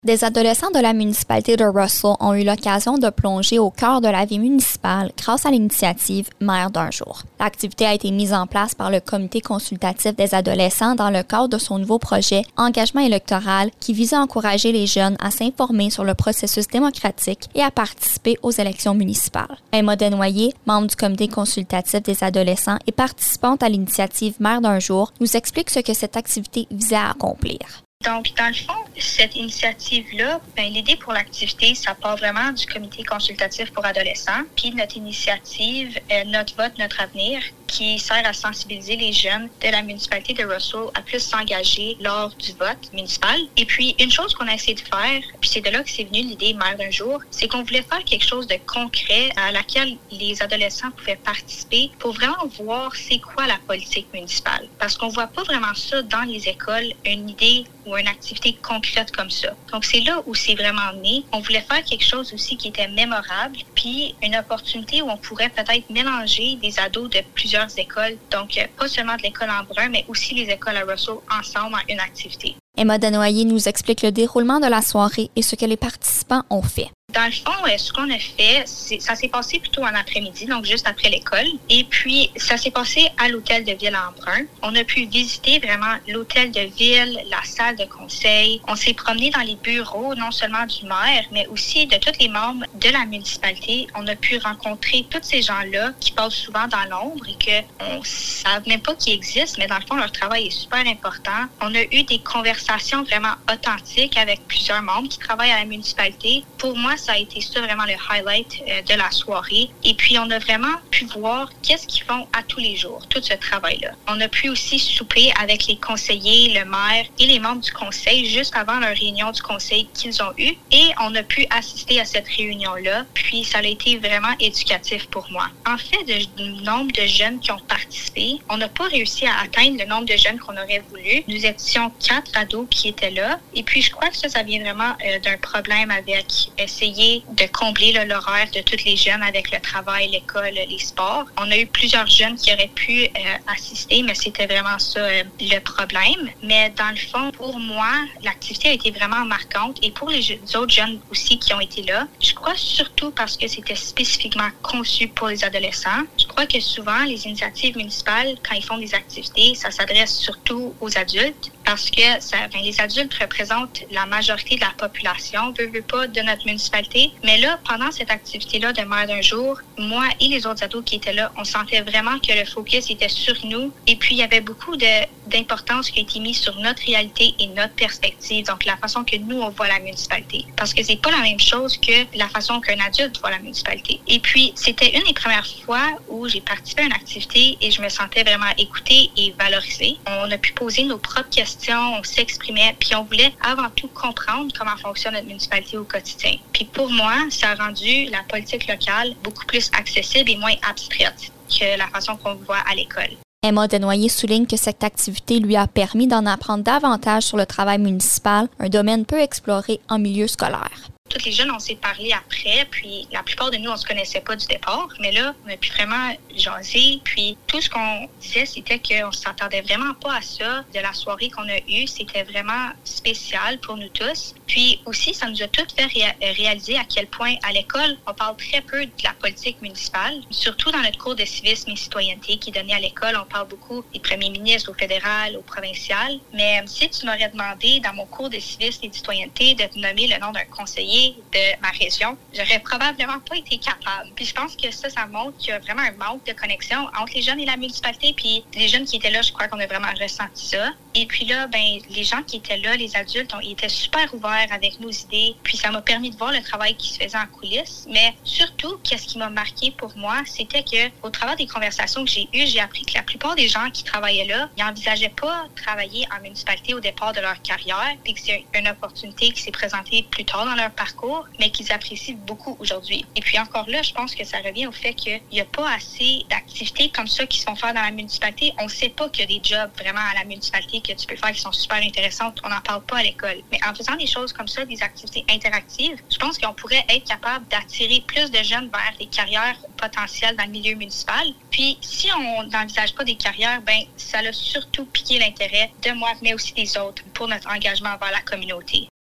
Des adolescents de la municipalité de Russell ont eu l'occasion de plonger au cœur de la vie municipale grâce à l'initiative Maire d'un jour. L'activité a été mise en place par le Comité consultatif des adolescents dans le cadre de son nouveau projet Engagement électoral qui vise à encourager les jeunes à s'informer sur le processus démocratique et à participer aux élections municipales. Emma Desnoyers, membre du Comité consultatif des adolescents et participante à l'initiative Maire d'un jour, nous explique ce que cette activité visait à accomplir. Donc, dans le fond, cette initiative-là, l'idée pour l'activité, ça part vraiment du comité consultatif pour adolescents. Puis notre initiative, Notre vote, notre avenir, qui sert à sensibiliser les jeunes de la municipalité de Russell à plus s'engager lors du vote municipal. Et puis, une chose qu'on a essayé de faire, puis c'est de là que c'est venu l'idée Maire d'un jour, c'est qu'on voulait faire quelque chose de concret à laquelle les adolescents pouvaient participer pour vraiment voir c'est quoi la politique municipale. Parce qu'on voit pas vraiment ça dans les écoles, une idée ou une activité concrète comme ça. Donc, c'est là où c'est vraiment né. On voulait faire quelque chose aussi qui était mémorable, puis une opportunité où on pourrait peut-être mélanger des ados de plusieurs écoles. Donc, pas seulement de l'école en brun, mais aussi les écoles à Russell ensemble en une activité. Emma Desnoyers nous explique le déroulement de la soirée et ce que les participants ont fait. Dans le fond, ce qu'on a fait, ça s'est passé plutôt en après-midi, donc juste après l'école. Et puis, ça s'est passé à l'hôtel de ville en brun. On a pu visiter vraiment l'hôtel de ville, la salle de conseil. On s'est promené dans les bureaux, non seulement du maire, mais aussi de tous les membres de la municipalité. On a pu rencontrer tous ces gens-là qui passent souvent dans l'ombre et qu'on ne savent même pas qu'ils existent, mais dans le fond, leur travail est super important. On a eu des conversations vraiment authentiques avec plusieurs membres qui travaillent à la municipalité. Pour moi, ça a été ça vraiment le highlight de la soirée. Et puis, on a vraiment pu voir qu'est-ce qu'ils font à tous les jours, tout ce travail-là. On a pu aussi souper avec les conseillers, le maire et les membres du conseil juste avant leur réunion du conseil qu'ils ont eue. Et on a pu assister à cette réunion-là. Puis, ça a été vraiment éducatif pour moi. En fait, du nombre de jeunes qui ont participé, on n'a pas réussi à atteindre le nombre de jeunes qu'on aurait voulu. Nous étions 4 ados qui étaient là. Et puis, je crois que ça vient vraiment d'un problème avec essayer de combler l'horaire de tous les jeunes avec le travail, l'école, les sports. On a eu plusieurs jeunes qui auraient pu assister, mais c'était vraiment ça le problème. Mais dans le fond, pour moi, l'activité a été vraiment marquante et pour les autres jeunes aussi qui ont été là, je crois surtout parce que c'était spécifiquement conçu pour les adolescents. Je crois que souvent, les initiatives municipales, quand ils font des activités, ça s'adresse surtout aux adultes parce que les adultes représentent la majorité de la population, veut pas, de notre municipalité. Mais là, pendant cette activité-là de Maire d'un jour, moi et les autres ados qui étaient là, on sentait vraiment que le focus était sur nous. Et puis, il y avait beaucoup d'importance qui a été mise sur notre réalité et notre perspective, donc la façon que nous, on voit la municipalité. Parce que c'est pas la même chose que la façon qu'un adulte voit la municipalité. Et puis, c'était une des premières fois où j'ai participé à une activité et je me sentais vraiment écoutée et valorisée. On a pu poser nos propres questions, on s'exprimait, puis on voulait avant tout comprendre comment fonctionne notre municipalité au quotidien. Puis pour moi, ça a rendu la politique locale beaucoup plus accessible et moins abstraite que la façon qu'on voit à l'école. Emma Desnoyers souligne que cette activité lui a permis d'en apprendre davantage sur le travail municipal, un domaine peu exploré en milieu scolaire. Tous les jeunes, on s'est parlé après, puis la plupart de nous, on se connaissait pas du départ, mais là, on a pu vraiment jaser, puis tout ce qu'on disait, c'était qu'on s'attendait vraiment pas à ça de la soirée qu'on a eue. C'était vraiment spécial pour nous tous. Puis aussi, ça nous a tout fait réaliser à quel point, à l'école, on parle très peu de la politique municipale, surtout dans notre cours de civisme et citoyenneté qui est donné à l'école. On parle beaucoup des premiers ministres au fédéral, au provincial, mais si tu m'aurais demandé dans mon cours de civisme et de citoyenneté de te nommer le nom d'un conseiller de ma région, j'aurais probablement pas été capable. Puis je pense que ça montre qu'il y a vraiment un manque de connexion entre les jeunes et la municipalité. Puis les jeunes qui étaient là, je crois qu'on a vraiment ressenti ça. Et puis là, les gens qui étaient là, les adultes, ils étaient super ouverts avec nos idées. Puis ça m'a permis de voir le travail qui se faisait en coulisses. Mais surtout, qu'est-ce qui m'a marqué pour moi, c'était que au travers des conversations que j'ai eues, j'ai appris que la plupart des gens qui travaillaient là, ils n'envisageaient pas travailler en municipalité au départ de leur carrière. Puis que c'est une opportunité qui s'est présentée plus tard dans leur parcours, mais qu'ils apprécient beaucoup aujourd'hui. Et puis encore là, je pense que ça revient au fait qu'il n'y a pas assez d'activités comme ça qui se font faire dans la municipalité. On ne sait pas qu'il y a des jobs vraiment à la municipalité que tu peux faire qui sont super intéressantes. On n'en parle pas à l'école. Mais en faisant des choses comme ça, des activités interactives, je pense qu'on pourrait être capable d'attirer plus de jeunes vers des carrières potentielles dans le milieu municipal. Puis, si on n'envisage pas des carrières, ça a surtout piqué l'intérêt de moi, mais aussi des autres pour notre engagement envers la communauté.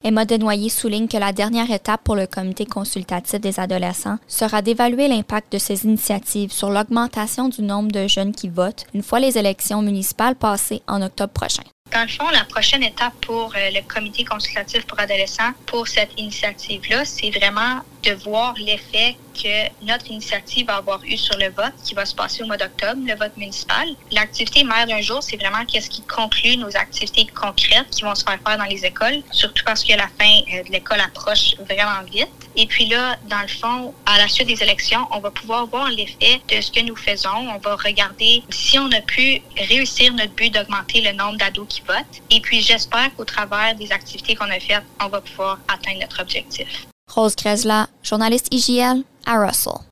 Emma Desnoyers souligne que la dernière étape pour le comité consultatif des adolescents sera d'évaluer l'impact de ces initiatives sur l'augmentation du nombre de jeunes qui votent une fois les élections municipales passées en octobre prochain. Dans le fond, la prochaine étape pour le comité consultatif pour adolescents, pour cette initiative-là, c'est vraiment de voir l'effet que notre initiative va avoir eu sur le vote qui va se passer au mois d'octobre, le vote municipal. L'activité Mère d'un jour, c'est vraiment qu'est-ce qui conclut nos activités concrètes qui vont se faire dans les écoles, surtout parce que la fin de l'école approche vraiment vite. Et puis là, dans le fond, à la suite des élections, on va pouvoir voir l'effet de ce que nous faisons. On va regarder si on a pu réussir notre but d'augmenter le nombre d'ados qui votent. Et puis, j'espère qu'au travers des activités qu'on a faites, on va pouvoir atteindre notre objectif. Rose Grezla, journaliste IJL à Russell.